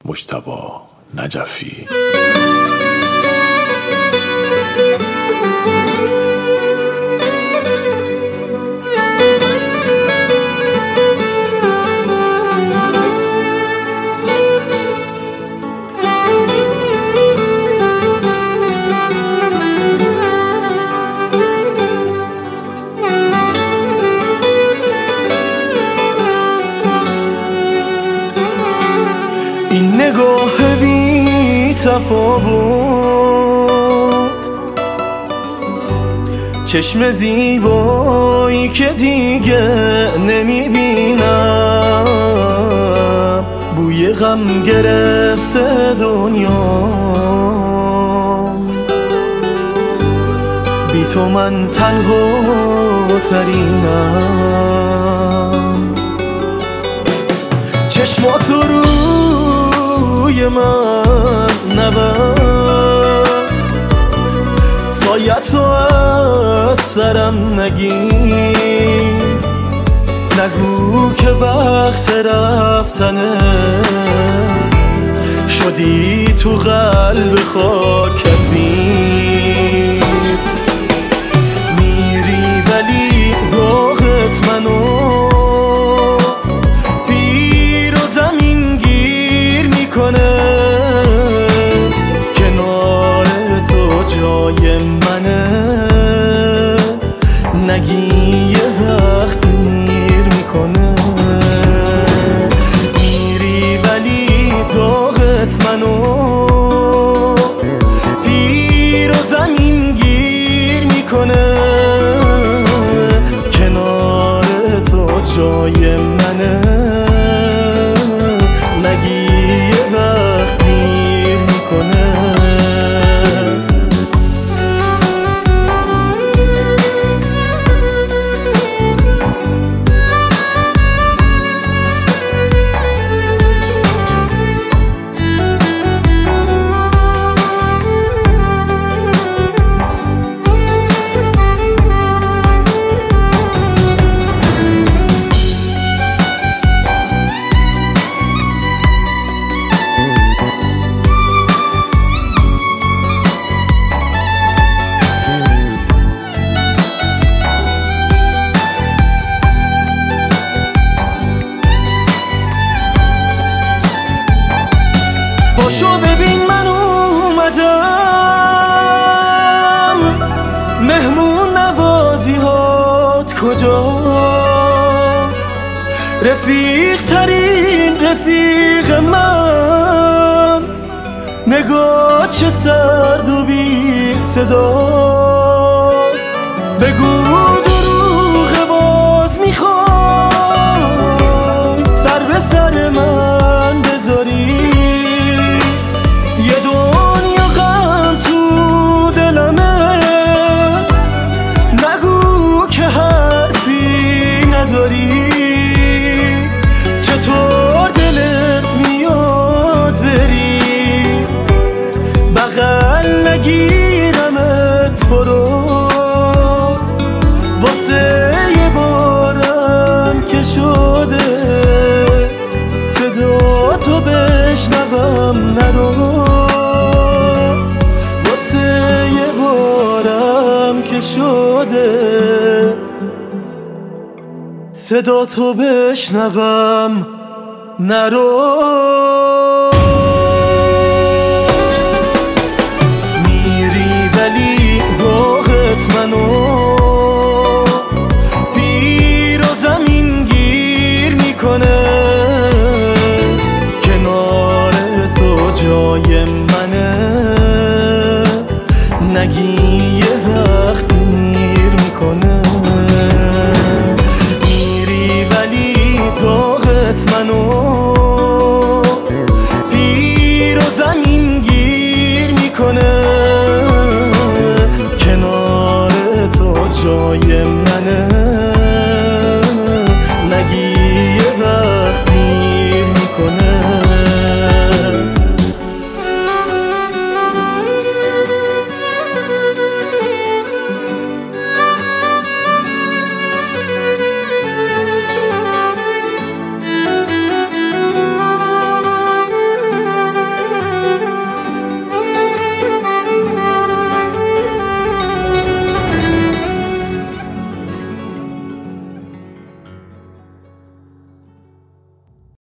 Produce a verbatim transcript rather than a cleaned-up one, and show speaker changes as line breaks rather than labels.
مجتبی نجفی.
این نگاه بی تفاوت، چشم زیبایی که دیگه نمیبینم، بوی غم گرفته دنیا، بی تو من تنها ترینم. چشمات روی من نبر، سایت رو از سرم نگیر، نگو که وقت رفتنه، شدی تو قلب خاک کسی. میری ولی داغت منو پیر و زمین گیر میکنه، کنار تو جای منه، نگی یه وقت دیر میکنه. میری ولی داغت منو پیر و زمین گیر میکنه، کنار تو جای منه، نگی یه وقت دیر میکنه. باشو ببین من اومدم، مهمون نوازی هات کجاست؟ رفیق ترین رفیق من، نگاه چه سرد و بی صداست. بگو دروغ باز میخوای سر به سر من بذاری، یه دنیا غم تو دلمه، نگو که حرفی نداری. چطور دلت میاد بری بغل نگیرم تو رو، واسه یه بارم که شده صدا تو بشنوم نرو، واسه یه بارم که شده صدا تو بشنوم نرو.